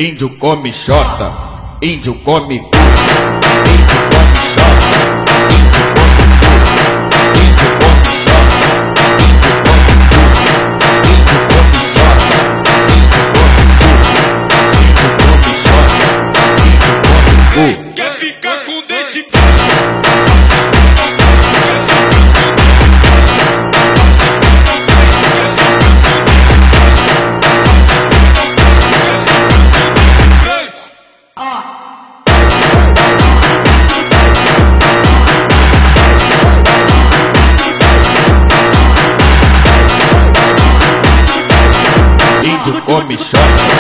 índio come xota, índio come cu, índio come xota, índio come xota, índio come cu, índio come xota, índio come xota, índio come cu. Quer ficar com dente? Índio come xota.